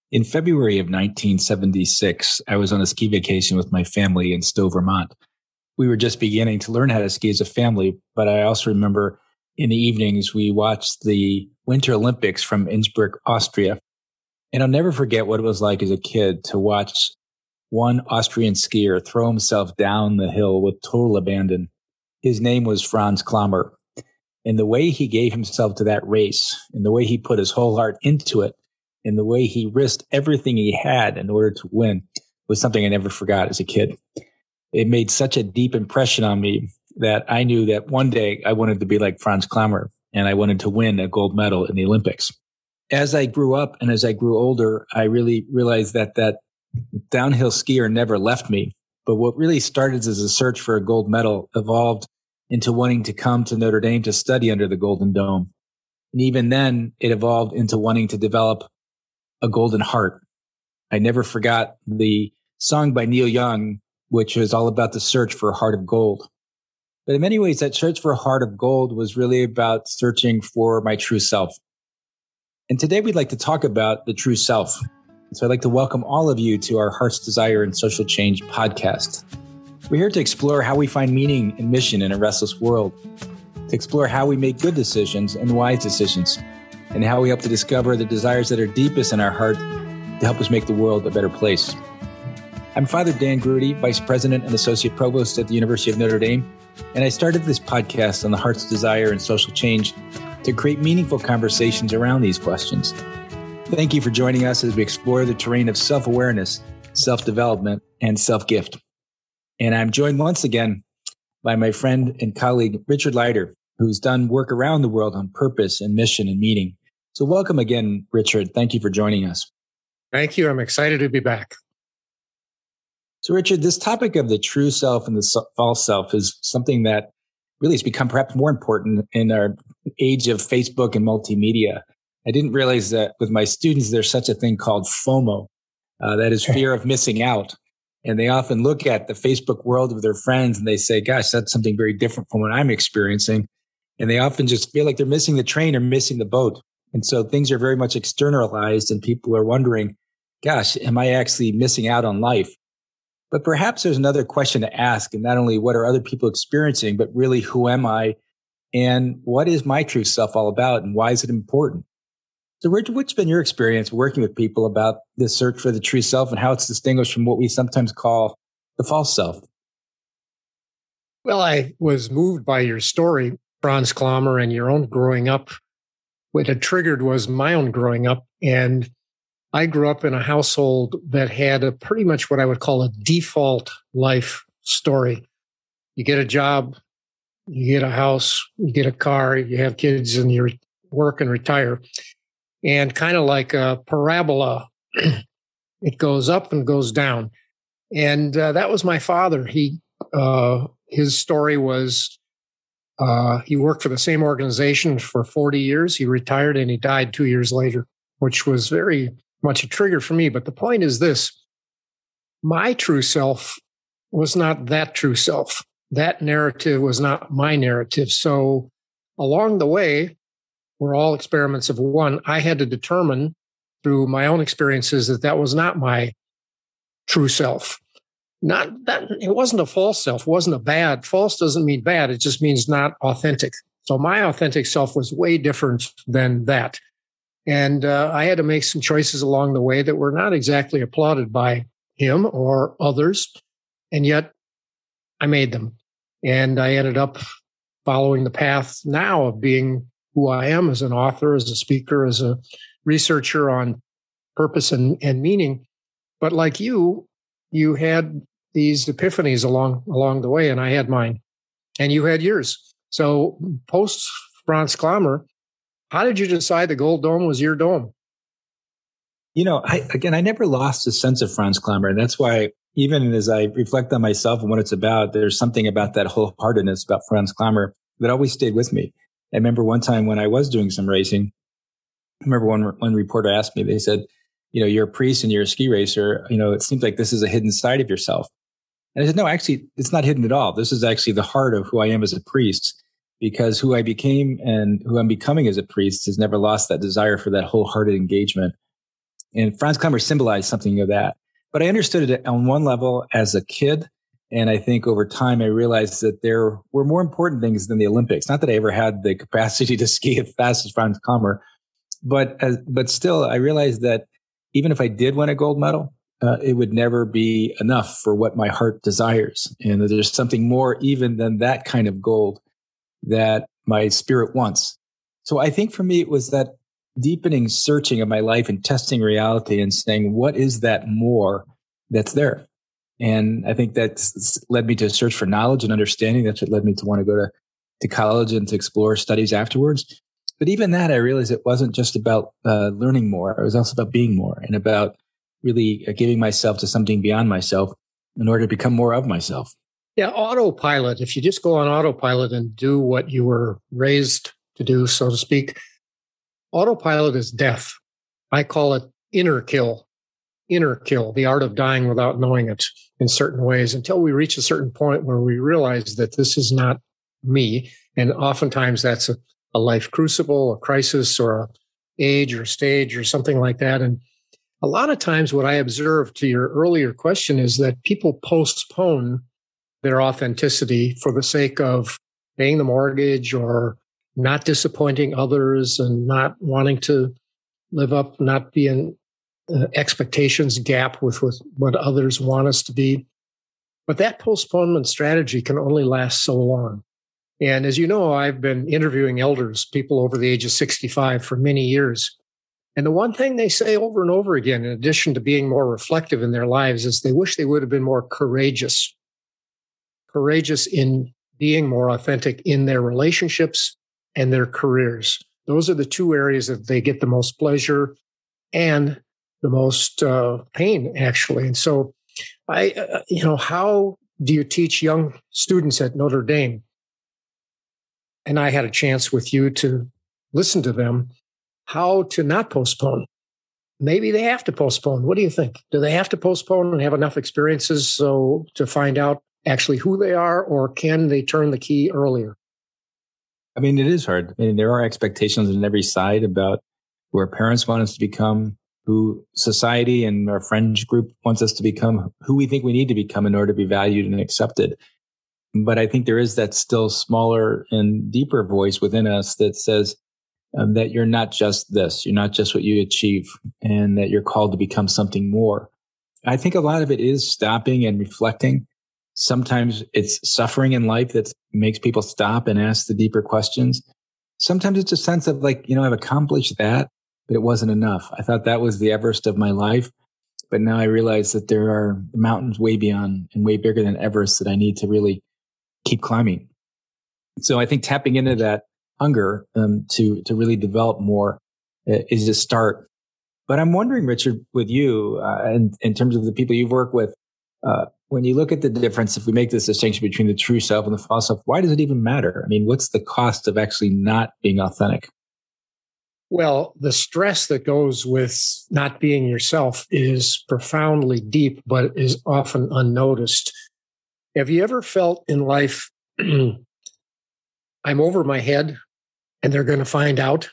In February of 1976, I was on a ski vacation with my family in Stowe, Vermont. We were just beginning to learn how to ski as a family, but I also remember in the evenings we watched the Winter Olympics from Innsbruck, Austria. And I'll never forget what it was like as a kid to watch one Austrian skier throw himself down the hill with total abandon. His name was Franz Klammer. And the way he gave himself to that race, and the way he put his whole heart into it, and the way he risked everything he had in order to win was something I never forgot as a kid. It made such a deep impression on me that I knew that one day I wanted to be like Franz Klammer, and I wanted to win a gold medal in the Olympics. As I grew up and as I grew older, I really realized that downhill skier never left me. But what really started as a search for a gold medal evolved into wanting to come to Notre Dame to study under the Golden Dome. And even then, it evolved into wanting to develop a golden heart. I never forgot the song by Neil Young, which was all about the search for a heart of gold. But in many ways, that search for a heart of gold was really about searching for my true self. And today we'd like to talk about the true self. So I'd like to welcome all of you to our Heart's Desire and Social Change podcast. We're here to explore how we find meaning and mission in a restless world, to explore how we make good decisions and wise decisions, and how we help to discover the desires that are deepest in our heart to help us make the world a better place. I'm Father Dan Grudy, Vice President and Associate Provost at the University of Notre Dame, and I started this podcast on the Heart's Desire and Social Change to create meaningful conversations around these questions. Thank you for joining us as we explore the terrain of self-awareness, self-development, and self-gift. And I'm joined once again by my friend and colleague, Richard Leider, who's done work around the world on purpose and mission and meaning. So welcome again, Richard. Thank you for joining us. Thank you. I'm excited to be back. So Richard, this topic of the true self and the false self is something that really has become perhaps more important in our age of Facebook and multimedia. I didn't realize that with my students, there's such a thing called FOMO, that is fear of missing out. And they often look at the Facebook world of their friends and they say, gosh, that's something very different from what I'm experiencing. And they often just feel like they're missing the train or missing the boat. And so things are very much externalized and people are wondering, gosh, am I actually missing out on life? But perhaps there's another question to ask, and not only what are other people experiencing, but really who am I and what is my true self all about and why is it important? So Richard, what's been your experience working with people about this search for the true self and how it's distinguished from what we sometimes call the false self? Well, I was moved by your story, Franz Klammer, and your own growing up. What had triggered was my own growing up. And I grew up in a household that had a pretty much what I would call a default life story. You get a job, you get a house, you get a car, you have kids, and you work and retire. And kind of like a parabola, it goes up and goes down. And that was my father. His story was he worked for the same organization for 40 years. He retired and he died 2 years later, which was very much a trigger for me. But the point is this: my true self was not that true self. That narrative was not my narrative. So along the way, we're all experiments of one. I had to determine through my own experiences that was not my true self. Not that it wasn't a false self, wasn't a bad. False doesn't mean bad. It just means not authentic. So my authentic self was way different than that. And I had to make some choices along the way that were not exactly applauded by him or others. And yet I made them. And I ended up following the path now of being who I am as an author, as a speaker, as a researcher on purpose and meaning. But like you had these epiphanies along the way, and I had mine, and you had yours. So post Franz Klammer, how did you decide the Gold Dome was your dome? You know, I never lost a sense of Franz Klammer, and that's why even as I reflect on myself and what it's about, there's something about that wholeheartedness about Franz Klammer that always stayed with me. I remember one time when I was doing some racing, I remember one reporter asked me, they said, you know, you're a priest and you're a ski racer. You know, it seems like this is a hidden side of yourself. And I said, no, actually, it's not hidden at all. This is actually the heart of who I am as a priest, because who I became and who I'm becoming as a priest has never lost that desire for that wholehearted engagement. And Franz Klammer symbolized something of that. But I understood it on one level as a kid. And I think over time, I realized that there were more important things than the Olympics. Not that I ever had the capacity to ski as fast as Franz Klammer, but still, I realized that even if I did win a gold medal, it would never be enough for what my heart desires. And that there's something more even than that kind of gold that my spirit wants. So I think for me, it was that deepening searching of my life and testing reality and saying, what is that more that's there? And I think that's led me to search for knowledge and understanding. That's what led me to want to go to college and to explore studies afterwards. But even that, I realized it wasn't just about learning more. It was also about being more and about really giving myself to something beyond myself in order to become more of myself. Yeah, autopilot. If you just go on autopilot and do what you were raised to do, so to speak, autopilot is death. I call it inner kill, the art of dying without knowing it in certain ways until we reach a certain point where we realize that this is not me. And oftentimes that's a life crucible, a crisis, or a age or stage or something like that. And a lot of times what I observe to your earlier question is that people postpone their authenticity for the sake of paying the mortgage or not disappointing others and not wanting to live up, not be in expectations gap with what others want us to be. But that postponement strategy can only last so long. And as you know, I've been interviewing elders, people over the age of 65 for many years. And the one thing they say over and over again, in addition to being more reflective in their lives, is they wish they would have been more courageous in being more authentic in their relationships and their careers. Those are the two areas that they get the most pleasure and the most pain, actually. And so how do you teach young students at Notre Dame? And I had a chance with you to listen to them, how to not postpone. Maybe they have to postpone. What do you think? Do they have to postpone and have enough experiences so to find out actually who they are, or can they turn the key earlier? I mean, it is hard. I mean, there are expectations on every side about who our parents want us to become, who society and our friends group wants us to become, who we think we need to become in order to be valued and accepted. But I think there is that still smaller and deeper voice within us that says that you're not just this, you're not just what you achieve, and that you're called to become something more. I think a lot of it is stopping and reflecting. Sometimes it's suffering in life that makes people stop and ask the deeper questions. Sometimes it's a sense of I've accomplished that, but it wasn't enough. I thought that was the Everest of my life. But now I realize that there are mountains way beyond and way bigger than Everest that I need to really keep climbing. So I think tapping into that hunger to really develop more is a start. But I'm wondering, Richard, with you, in terms of the people you've worked with, when you look at the difference, if we make this distinction between the true self and the false self, why does it even matter? I mean, what's the cost of actually not being authentic? Well, the stress that goes with not being yourself is profoundly deep, but is often unnoticed. Have you ever felt in life, I'm over my head and they're going to find out?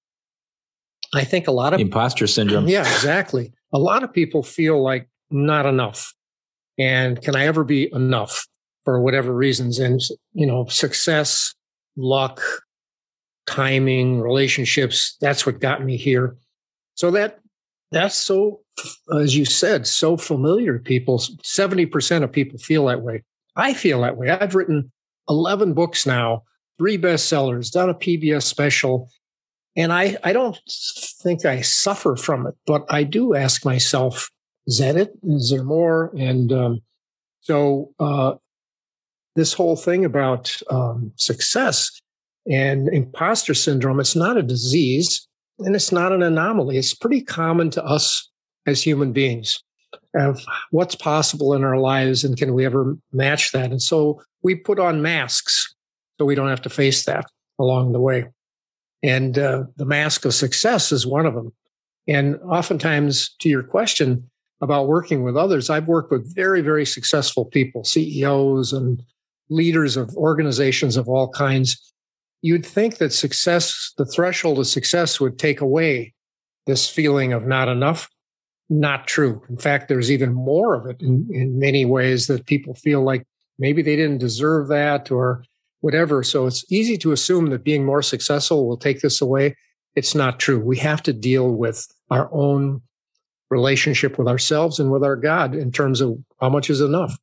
I think a lot of imposter syndrome. Yeah, exactly. A lot of people feel like not enough. And can I ever be enough for whatever reasons? And, success, luck, timing, relationships, that's what got me here. So that's so, as you said, so familiar to people. 70% of people feel that way. I feel that way. I've written 11 books now, 3 bestsellers, done a PBS special. And I don't think I suffer from it, but I do ask myself, is that it? Is there more? And so this whole thing about success and imposter syndrome, it's not a disease and it's not an anomaly. It's pretty common to us as human beings of what's possible in our lives and can we ever match that? And so we put on masks so we don't have to face that along the way. And the mask of success is one of them. And oftentimes, to your question about working with others, I've worked with very, very successful people, CEOs and leaders of organizations of all kinds. You'd think that success, the threshold of success would take away this feeling of not enough. not true. In fact, there's even more of it in many ways, that people feel like maybe they didn't deserve that or whatever. So it's easy to assume that being more successful will take this away. It's not true. We have to deal with our own relationship with ourselves and with our God in terms of how much is enough.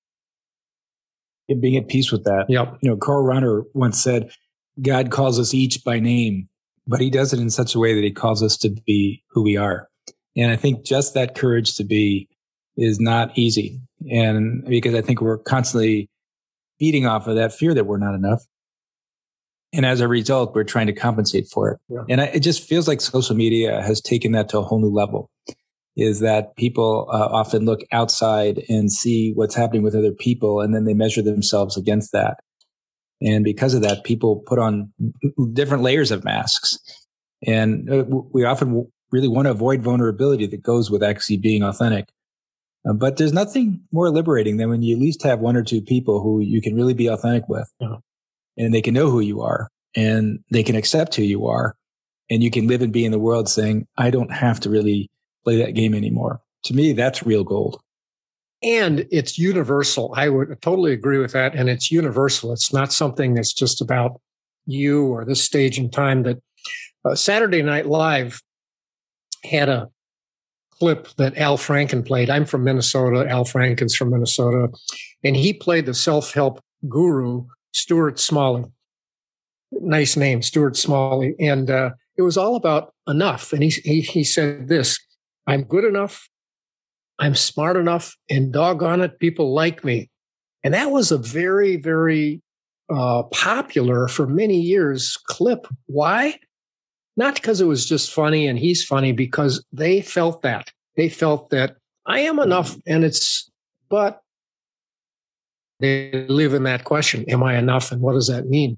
And being at peace with that. Yep. Carl Runner once said, God calls us each by name, but he does it in such a way that he calls us to be who we are. And I think just that courage to be is not easy. And because I think we're constantly feeding off of that fear that we're not enough. And as a result, we're trying to compensate for it. Yeah. And it just feels like social media has taken that to a whole new level, is that people often look outside and see what's happening with other people, and then they measure themselves against that. And because of that, people put on different layers of masks. And we often really want to avoid vulnerability that goes with actually being authentic. But there's nothing more liberating than when you at least have one or two people who you can really be authentic with. Yeah. And they can know who you are, and they can accept who you are. And you can live and be in the world saying, I don't have to really play that game anymore. To me, that's real gold. And it's universal. I would totally agree with that. And it's universal. It's not something that's just about you or this stage in time. That Saturday Night Live had a clip that Al Franken played. I'm from Minnesota. Al Franken's from Minnesota. And he played the self-help guru, Stuart Smalley. Nice name, Stuart Smalley. And it was all about enough. And he said this, I'm good enough, I'm smart enough, and doggone it, people like me. And that was a very, very popular for many years clip. Why? Not because it was just funny and he's funny, because they felt that. They felt that I am enough, but they live in that question. Am I enough? And what does that mean?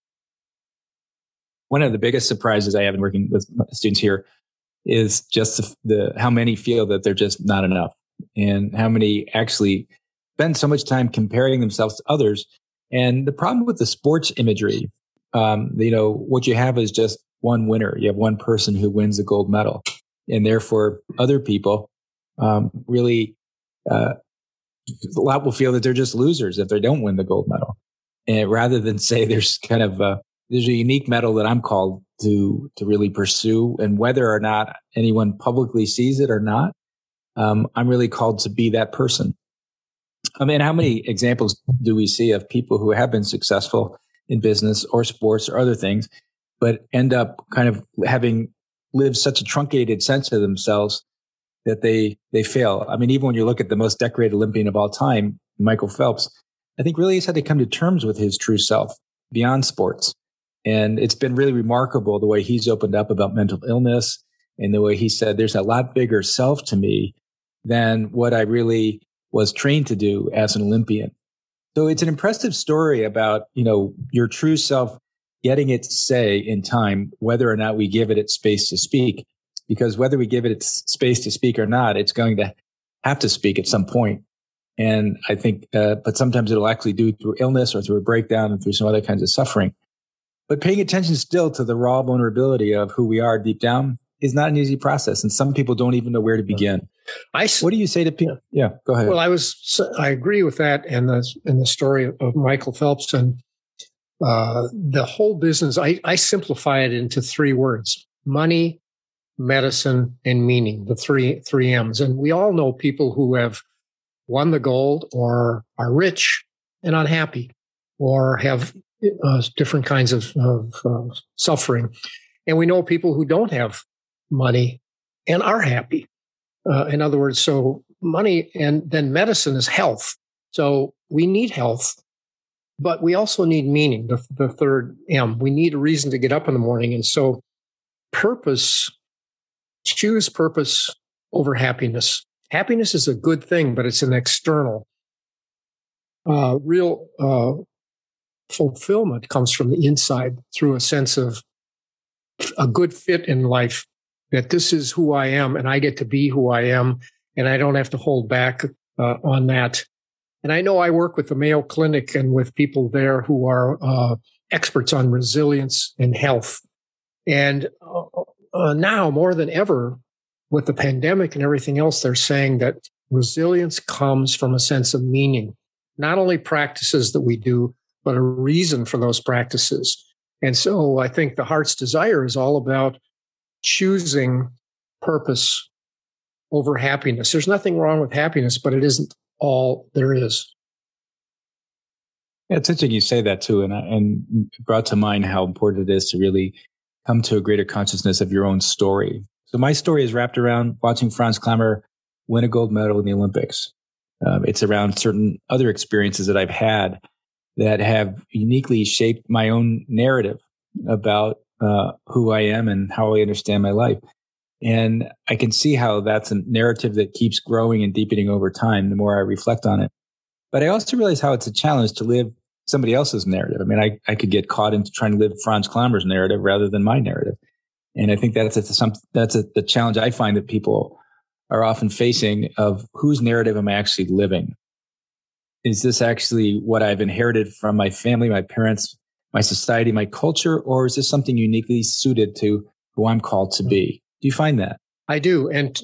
One of the biggest surprises I have in working with students here is just how many feel that they're just not enough, and how many actually spend so much time comparing themselves to others. And the problem with the sports imagery, what you have is just one winner. You have one person who wins the gold medal, and therefore other people really a lot will feel that they're just losers if they don't win the gold medal. And rather than say there's kind of there's a unique medal that I'm called to really pursue, and whether or not anyone publicly sees it or not, I'm really called to be that person. I mean, how many examples do we see of people who have been successful in business or sports or other things, but end up kind of having lived such a truncated sense of themselves that they fail? I mean, even when you look at the most decorated Olympian of all time, Michael Phelps, I think really he's had to come to terms with his true self beyond sports. And it's been really remarkable the way he's opened up about mental illness, and the way he said, there's a lot bigger self to me than what I really was trained to do as an Olympian. So it's an impressive story about, your true self getting its say in time, whether or not we give it its space to speak. Because whether we give it its space to speak or not, it's going to have to speak at some point. And I think, but sometimes it'll actually do through illness or through a breakdown and through some other kinds of suffering. But paying attention still to the raw vulnerability of who we are deep down is not an easy process. And some people don't even know where to begin. What do you say to people? Yeah, go ahead. Well, I agree with that. And in the story of Michael Phelps and the whole business, I simplify it into three words: money, medicine, and meaning, the three M's. And we all know people who have won the gold or are rich and unhappy or have different kinds of suffering. And we know people who don't have money and are happy. In other words, so money and then medicine is health. So we need health, but we also need meaning, the third M. We need a reason to get up in the morning. And so choose purpose over happiness. Happiness is a good thing, but it's an external. Real fulfillment comes from the inside through a sense of a good fit in life, that this is who I am and I get to be who I am, and I don't have to hold back on that. And I know I work with the Mayo Clinic and with people there who are experts on resilience and health. And now more than ever, with the pandemic and everything else, they're saying that resilience comes from a sense of meaning, not only practices that we do, but a reason for those practices. And so I think the heart's desire is all about choosing purpose over happiness. There's nothing wrong with happiness, but it isn't all there is. Yeah, it's interesting you say that too, and it brought to mind how important it is to really come to a greater consciousness of your own story. So my story is wrapped around watching Franz Klammer win a gold medal in the Olympics. It's around certain other experiences that I've had that have uniquely shaped my own narrative about who I am and how I understand my life. And I can see how that's a narrative that keeps growing and deepening over time the more I reflect on it. But I also realize how it's a challenge to live somebody else's narrative. I mean, I could get caught into trying to live Franz Klammer's narrative rather than my narrative. And I think that's the challenge I find that people are often facing of whose narrative am I actually living? Is this actually what I've inherited from my family, my parents, my society, my culture, or is this something uniquely suited to who I'm called to be? Do you find that? I do. And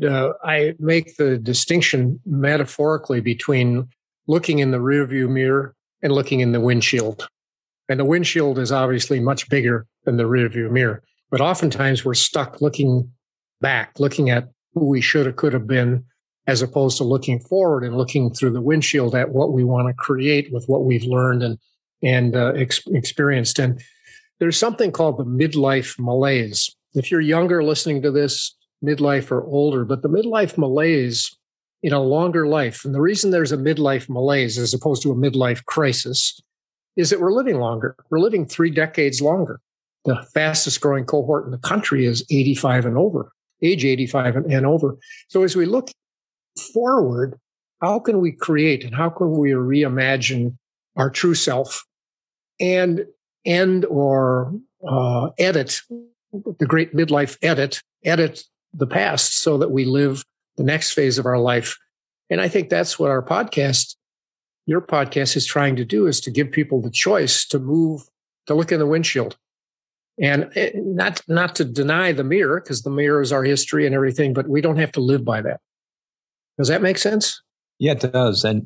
I make the distinction metaphorically between looking in the rearview mirror and looking in the windshield. And the windshield is obviously much bigger than the rearview mirror. But oftentimes we're stuck looking back, looking at who we should have, could have been, as opposed to looking forward and looking through the windshield at what we want to create with what we've learned and experienced. And there's something called the midlife malaise. If you're younger listening to this, midlife or older, but the midlife malaise in a longer life, and the reason there's a midlife malaise as opposed to a midlife crisis is that we're living longer. We're living 3 decades longer. The fastest growing cohort in the country is 85 and over, age 85 and over. So as we look forward, how can we create and how can we reimagine our true self and end or edit the great midlife edit the past so that we live the next phase of our life? And I think that's what our podcast, your podcast, is trying to do, is to give people the choice to move, to look in the windshield. And not to deny the mirror, because the mirror is our history and everything, but we don't have to live by that. Does that make sense? Yeah, it does. And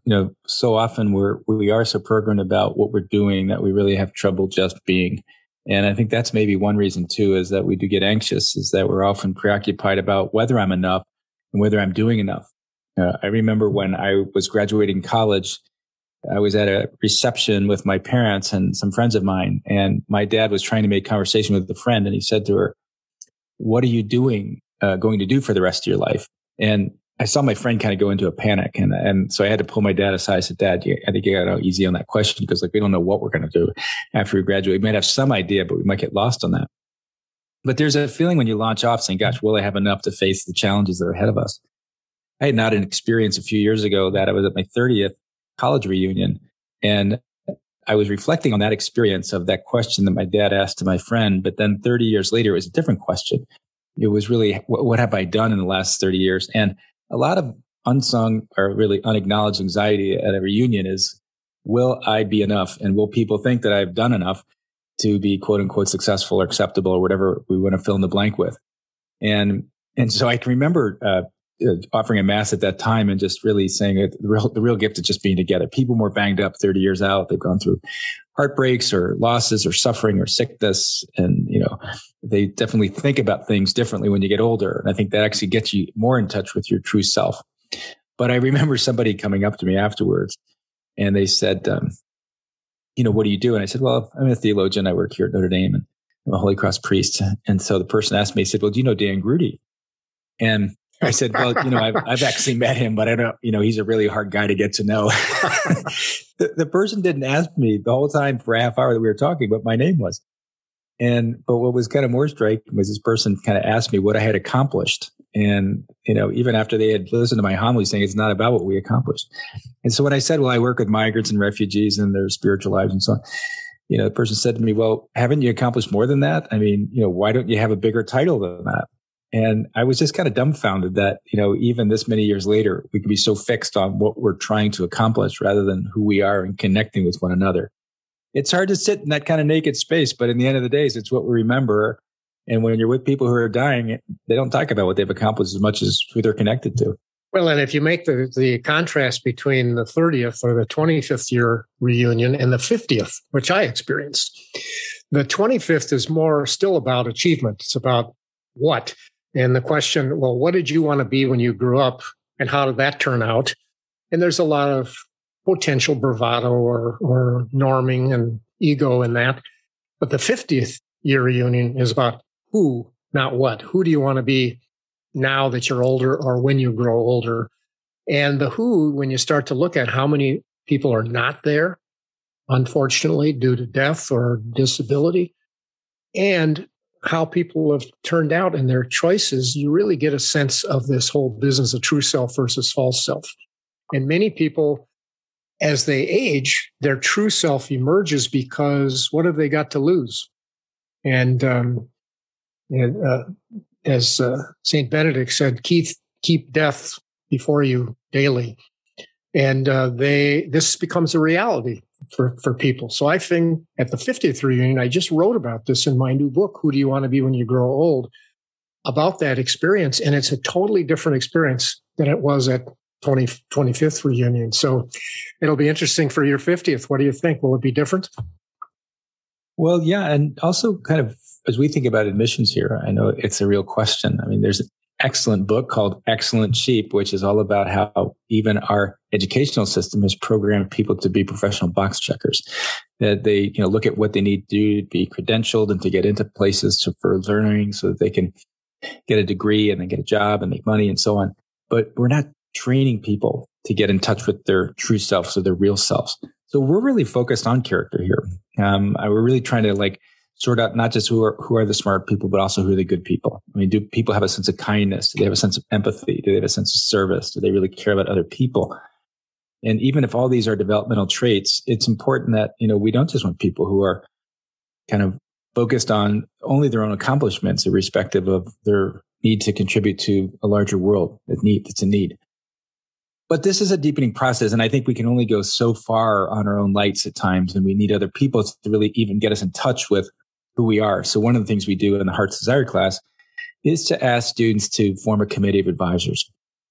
so often we are so programmed about what we're doing that we really have trouble just being. And I think that's maybe one reason too, is that we do get anxious, is that we're often preoccupied about whether I'm enough and whether I'm doing enough. I remember when I was graduating college, I was at a reception with my parents and some friends of mine, and my dad was trying to make conversation with a friend, and he said to her, "What are you going to do for the rest of your life?" And I saw my friend kind of go into a panic. And so I had to pull my dad aside. I said, "Dad, I think you got to go easy on that question, because we don't know what we're going to do after we graduate. We might have some idea, but we might get lost on that." But there's a feeling when you launch off saying, "Gosh, will I have enough to face the challenges that are ahead of us?" I had not an experience a few years ago that I was at my 30th college reunion, and I was reflecting on that experience of that question that my dad asked to my friend. But then 30 years later, it was a different question. It was really, what have I done in the last 30 years? And a lot of unsung or really unacknowledged anxiety at a reunion is, will I be enough? And will people think that I've done enough to be quote unquote successful or acceptable or whatever we want to fill in the blank with? And so I can remember offering a mass at that time and just really saying that the real gift is just being together. People more banged up 30 years out. They've gone through heartbreaks or losses or suffering or sickness. And, they definitely think about things differently when you get older. And I think that actually gets you more in touch with your true self. But I remember somebody coming up to me afterwards and they said, what do you do? And I said, well, I'm a theologian. I work here at Notre Dame and I'm a Holy Cross priest. And so the person asked me, he said, well, do you know Dan Grudy? And I said, well, I've actually met him, but I don't, he's a really hard guy to get to know. The person didn't ask me the whole time for a half hour that we were talking what my name was. But what was kind of more striking was this person kind of asked me what I had accomplished. And, even after they had listened to my homily saying it's not about what we accomplished. And so when I said, well, I work with migrants and refugees and their spiritual lives and so on, the person said to me, well, haven't you accomplished more than that? I mean, why don't you have a bigger title than that? And I was just kind of dumbfounded that, even this many years later, we can be so fixed on what we're trying to accomplish rather than who we are and connecting with one another. It's hard to sit in that kind of naked space, but in the end of the day, it's what we remember. And when you're with people who are dying, they don't talk about what they've accomplished as much as who they're connected to. Well, and if you make the contrast between the 30th or the 25th year reunion and the 50th, which I experienced, the 25th is more still about achievement. It's about what? And the question, well, what did you want to be when you grew up and how did that turn out? And there's a lot of potential bravado or norming and ego in that. But the 50th year reunion is about who, not what. Who do you want to be now that you're older or when you grow older? And the who, when you start to look at how many people are not there, unfortunately, due to death or disability, and how people have turned out in their choices, you really get a sense of this whole business of true self versus false self. And many people, as they age, their true self emerges because what have they got to lose? And as St. Benedict said, keep death before you daily. And this becomes a reality for people. So I think at the 50th reunion, I just wrote about this in my new book, Who Do You Want to Be When You Grow Old? About that experience. And it's a totally different experience than it was at 25th reunion. So it'll be interesting for your 50th. What do you think? Will it be different? Well, yeah. And also kind of as we think about admissions here, I know it's a real question. I mean, there's an excellent book called Excellent Sheep, which is all about how even our educational system has programmed people to be professional box checkers, that they, look at what they need to do to be credentialed and to get into places for learning so that they can get a degree and then get a job and make money and so on. But we're not training people to get in touch with their true selves or their real selves. So we're really focused on character here. We're really trying to sort out not just who are the smart people, but also who are the good people. I mean, do people have a sense of kindness? Do they have a sense of empathy? Do they have a sense of service? Do they really care about other people? And even if all these are developmental traits, it's important that, we don't just want people who are kind of focused on only their own accomplishments, irrespective of their need to contribute to a larger world that's a need. But this is a deepening process, and I think we can only go so far on our own lights at times, and we need other people to really even get us in touch with who we are. So one of the things we do in the Heart's Desire class is to ask students to form a committee of advisors.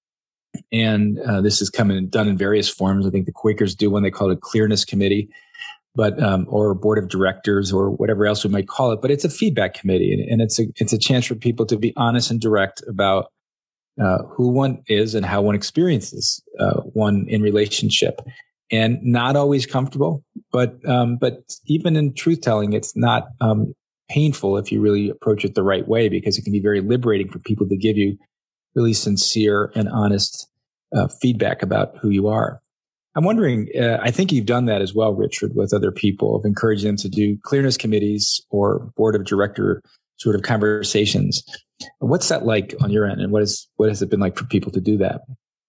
And this is done in various forms. I think the Quakers do one, they call it a clearness committee, or a board of directors or whatever else we might call it. But it's a feedback committee, and it's a chance for people to be honest and direct about who one is and how one experiences one in relationship, and not always comfortable, but even in truth telling, it's not painful if you really approach it the right way, because it can be very liberating for people to give you really sincere and honest feedback about who you are. I'm wondering, I think you've done that as well, Richard, with other people, of encouraging them to do clearness committees or board of director sort of conversations. What's that like on your end, and what has it been like for people to do that?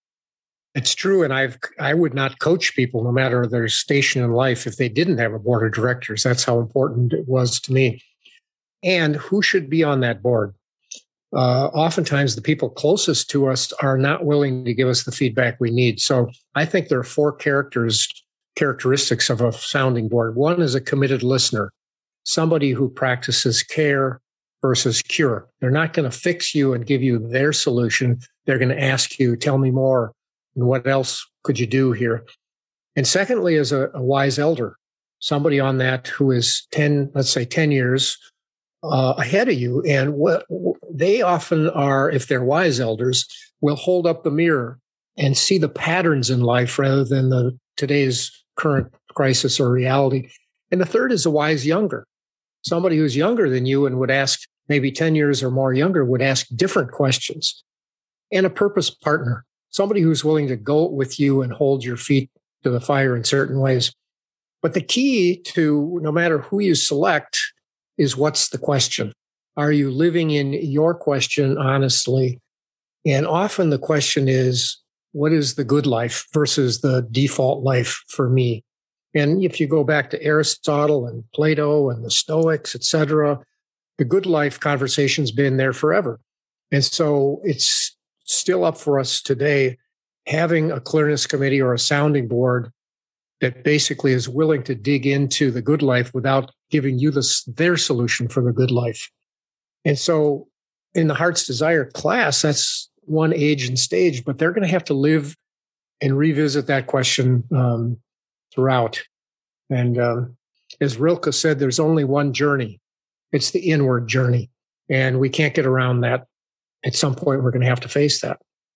It's true, and I would not coach people, no matter their station in life, if they didn't have a board of directors. That's how important it was to me. And who should be on that board? Oftentimes, the people closest to us are not willing to give us the feedback we need. So I think there are four characteristics of a sounding board. One is a committed listener, somebody who practices care versus cure. They're not going to fix you and give you their solution. They're going to ask you, tell me more. And what else could you do here? And secondly, is a wise elder, somebody on that who is 10 years ahead of you. And what they often are, if they're wise elders, will hold up the mirror and see the patterns in life rather than today's current crisis or reality. And the third is a wise younger, somebody who's younger than you and would ask, maybe 10 years or more younger, would ask different questions. And a purpose partner, somebody who's willing to go with you and hold your feet to the fire in certain ways. But the key to no matter who you select is, what's the question? Are you living in your question honestly? And often the question is, what is the good life versus the default life for me? And if you go back to Aristotle and Plato and the Stoics, etc., the good life conversation's been there forever. And so it's still up for us today, having a clearness committee or a sounding board that basically is willing to dig into the good life without giving you their solution for the good life. And so in the Heart's Desire class, that's one age and stage, but they're going to have to live and revisit that question throughout. And as Rilke said, there's only one journey. It's the inward journey. And we can't get around that. At some point, we're going to have to face that.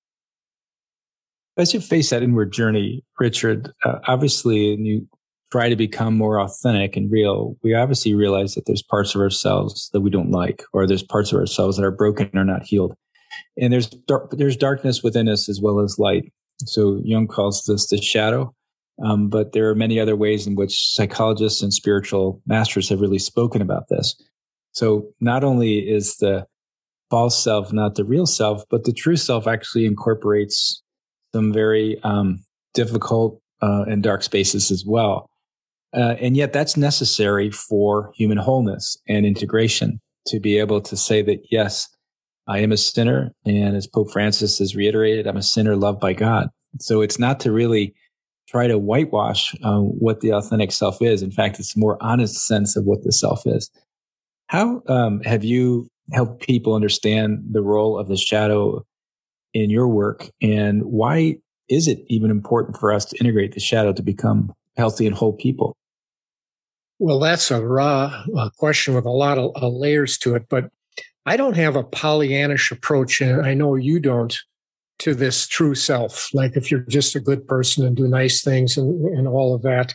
As you face that inward journey, Richard, obviously, and you try to become more authentic and real, we obviously realize that there's parts of ourselves that we don't like, or there's parts of ourselves that are broken or not healed. And there's darkness within us as well as light. So Jung calls this the shadow. But there are many other ways in which psychologists and spiritual masters have really spoken about this. So not only is the false self not the real self, but the true self actually incorporates some very difficult and dark spaces as well. And yet that's necessary for human wholeness and integration, to be able to say that, yes, I am a sinner. And as Pope Francis has reiterated, I'm a sinner loved by God. So it's not to really try to whitewash what the authentic self is. In fact, it's a more honest sense of what the self is. How have you helped people understand the role of the shadow in your work? And why is it even important for us to integrate the shadow to become healthy and whole people? Well, that's a raw question with a lot of layers to it, but I don't have a Pollyannish approach, and I know you don't, to this true self. Like if you're just a good person and do nice things and all of that,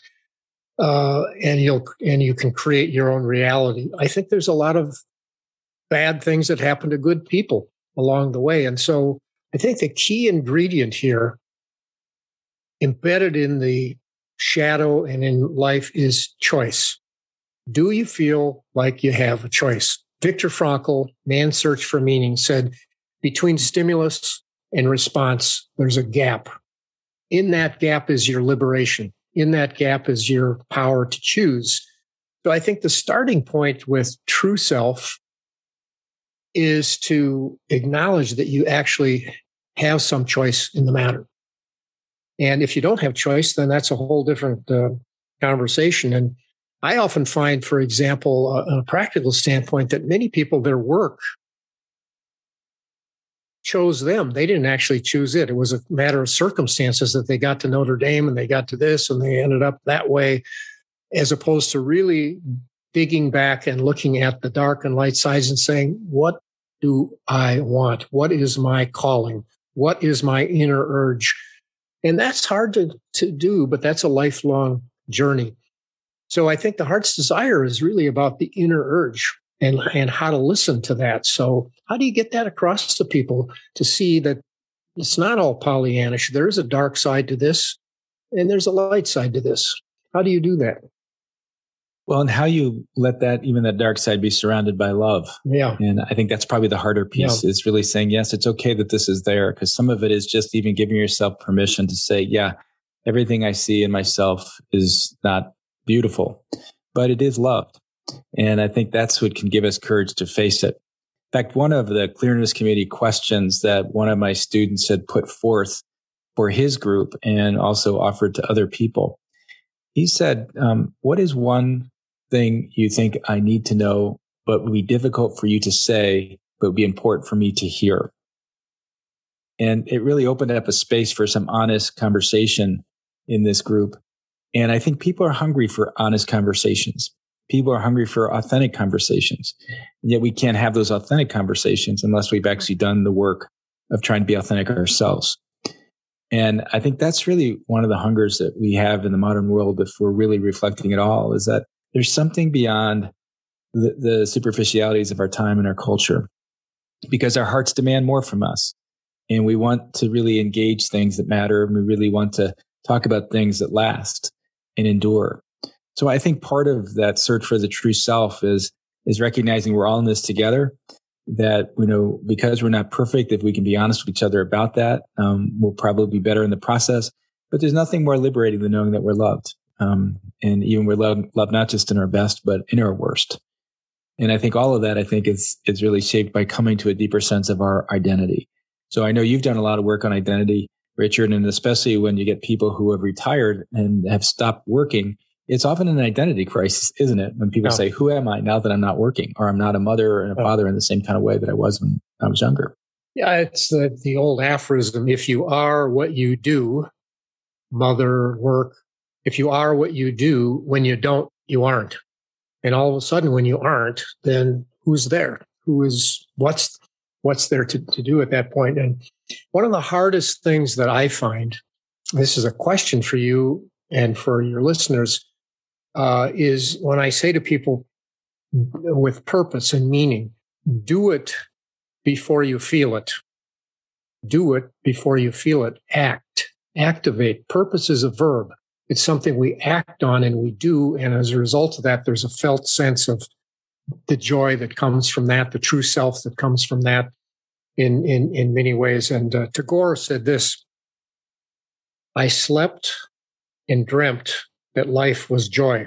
and you can create your own reality. I think there's a lot of bad things that happen to good people along the way. And so I think the key ingredient here, embedded in the shadow and in life, is choice. Do you feel like you have a choice? Viktor Frankl, Man's Search for Meaning, said between stimulus and response, there's a gap. In that gap is your liberation. In that gap is your power to choose. So I think the starting point with true self is to acknowledge that you actually have some choice in the matter. And if you don't have choice, then that's a whole different conversation. And I often find, for example, on a practical standpoint, that many people, their work chose them. They didn't actually choose it. It was a matter of circumstances that they got to Notre Dame and they got to this and they ended up that way, as opposed to really digging back and looking at the dark and light sides and saying, what do I want? What is my calling? What is my inner urge? And that's hard to do, but that's a lifelong journey. So I think the Heart's Desire is really about the inner urge and how to listen to that. So how do you get that across to people to see that it's not all Pollyannish? There is a dark side to this and there's a light side to this. How do you do that? Well, and how you let that, even that dark side, be surrounded by love. Yeah. And I think that's probably the harder piece, is really saying, yes, it's okay that this is there, because some of it is just even giving yourself permission to say, yeah, everything I see in myself is not beautiful, but it is loved. And I think that's what can give us courage to face it. In fact, one of the Clearness Committee questions that one of my students had put forth for his group and also offered to other people, he said, what is one thing you think I need to know, but would be difficult for you to say, but would be important for me to hear? And it really opened up a space for some honest conversation in this group. And I think people are hungry for honest conversations. People are hungry for authentic conversations. And yet we can't have those authentic conversations unless we've actually done the work of trying to be authentic ourselves. And I think that's really one of the hungers that we have in the modern world, if we're really reflecting at all, is that there's something beyond the superficialities of our time and our culture, because our hearts demand more from us. And we want to really engage things that matter. And we really want to talk about things that last and endure. So I think part of that search for the true self is recognizing we're all in this together, that, because we're not perfect, if we can be honest with each other about that, we'll probably be better in the process. But there's nothing more liberating than knowing that we're loved. And even we're loved not just in our best, but in our worst. And I think all of that, is really shaped by coming to a deeper sense of our identity. So I know you've done a lot of work on identity, Richard, and especially when you get people who have retired and have stopped working, it's often an identity crisis, isn't it? When people say, who am I now that I'm not working, or I'm not a mother and a father in the same kind of way that I was when I was younger? Yeah, it's the old aphorism, if you are what you do, mother, work, if you are what you do, when you don't, you aren't. And all of a sudden, when you aren't, then who's there? What's there to do at that point? And one of the hardest things that I find, this is a question for you and for your listeners, is when I say to people with purpose and meaning, do it before you feel it. Do it before you feel it. Act. Activate. Purpose is a verb. It's something we act on and we do. And as a result of that, there's a felt sense of the joy that comes from that, the true self that comes from that in many ways. And Tagore said this: I slept and dreamt that life was joy.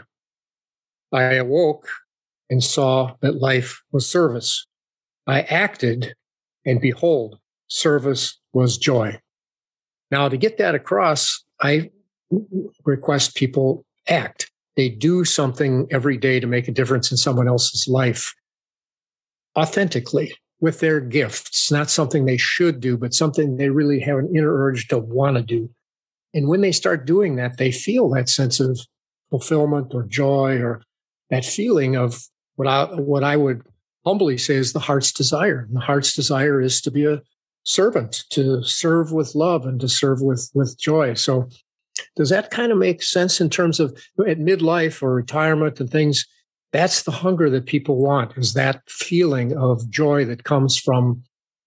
I awoke and saw that life was service. I acted, and behold, service was joy. Now, to get that across, I request people act. They do something every day to make a difference in someone else's life authentically with their gifts, not something they should do, but something they really have an inner urge to want to do. And when they start doing that, they feel that sense of fulfillment or joy, or that feeling of what I would humbly say is the heart's desire. And the heart's desire is to be a servant, to serve with love and to serve with joy. So does that kind of make sense in terms of at midlife or retirement and things? That's the hunger that people want, is that feeling of joy that comes from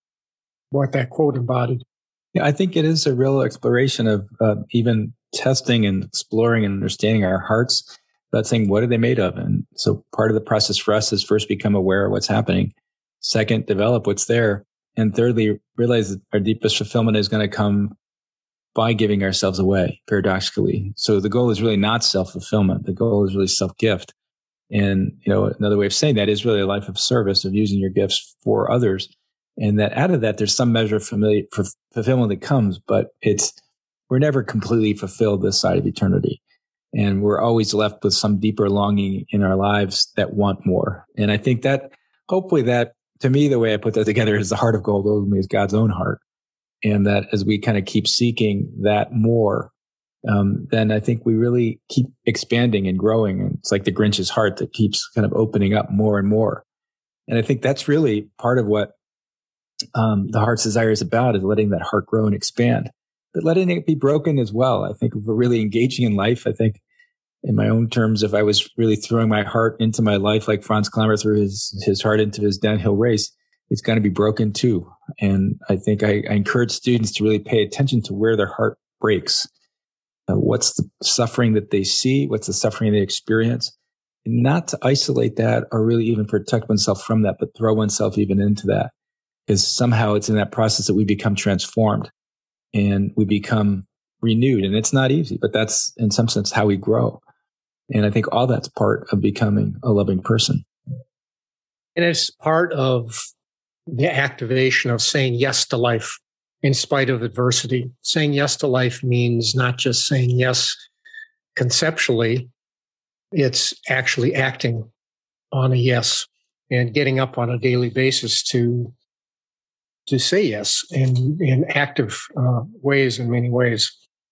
what that quote embodied. Yeah, I think it is a real exploration of even testing and exploring and understanding our hearts, but saying, what are they made of? And so part of the process for us is first become aware of what's happening. Second, develop what's there. And thirdly, realize that our deepest fulfillment is going to come by giving ourselves away, paradoxically. So the goal is really not self-fulfillment. The goal is really self-gift. And, another way of saying that is really a life of service, of using your gifts for others. And that out of that, there's some measure of fulfillment that comes, but we're never completely fulfilled this side of eternity. And we're always left with some deeper longing in our lives that want more. And I think that, hopefully that, to me, the way I put that together is the heart of gold ultimately is God's own heart. And that as we kind of keep seeking that more, then I think we really keep expanding and growing. And it's like the Grinch's heart that keeps kind of opening up more and more. And I think that's really part of what the heart's desire is about, is letting that heart grow and expand, but letting it be broken as well. I think if we're really engaging in life, I think in my own terms, if I was really throwing my heart into my life like Franz Klammer threw his heart into his downhill race, it's going to be broken too. And I think I encourage students to really pay attention to where their heart breaks. What's the suffering that they see? What's the suffering they experience? And not to isolate that or really even protect oneself from that, but throw oneself even into that. Because somehow it's in that process that we become transformed and we become renewed. And it's not easy, but that's in some sense how we grow. And I think all that's part of becoming a loving person. And it's part of the activation of saying yes to life in spite of adversity. Saying yes to life means not just saying yes conceptually, it's actually acting on a yes and getting up on a daily basis to say yes in active ways, in many ways.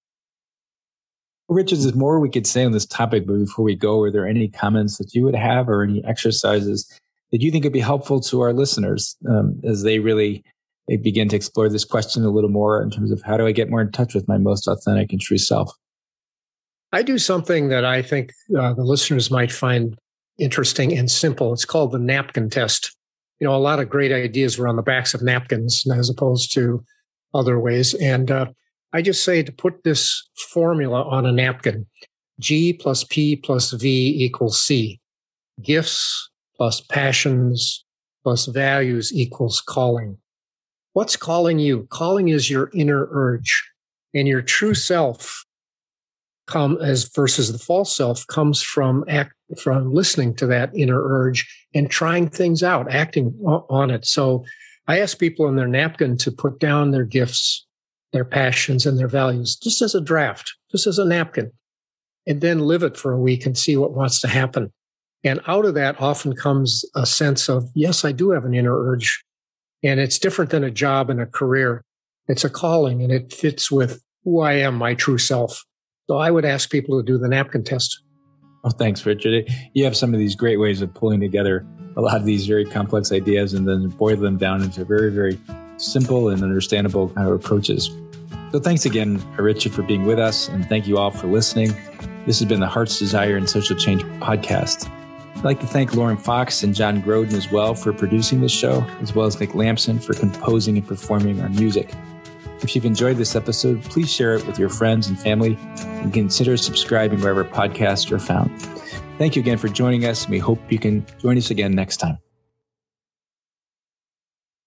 Richard, there's more we could say on this topic, but before we go, are there any comments that you would have or any exercises that you think would be helpful to our listeners as they begin to explore this question a little more in terms of how do I get more in touch with my most authentic and true self? I do something that I think the listeners might find interesting and simple. It's called the napkin test. A lot of great ideas were on the backs of napkins as opposed to other ways. And I just say to put this formula on a napkin: G plus P plus V equals C. Gifts plus passions plus values equals calling. What's calling you? Calling is your inner urge, and your true self versus the false self comes from listening to that inner urge and trying things out, acting on it. So I ask people on their napkin to put down their gifts, their passions, and their values, just as a draft, just as a napkin. and then live it for a week and see what wants to happen. And out of that often comes a sense of, yes, I do have an inner urge. And it's different than a job and a career. It's a calling, and it fits with who I am, my true self. So I would ask people to do the napkin test. Oh, thanks, Richard. You have some of these great ways of pulling together a lot of these very complex ideas and then boil them down into very, very simple and understandable kind of approaches. So thanks again, Richard, for being with us. And thank you all for listening. This has been the Heart's Desire and Social Change podcast. I'd like to thank Lauren Fox and John Groden as well for producing this show, as well as Nick Lampson for composing and performing our music. If you've enjoyed this episode, please share it with your friends and family and consider subscribing wherever podcasts are found. Thank you again for joining us, and we hope you can join us again next time.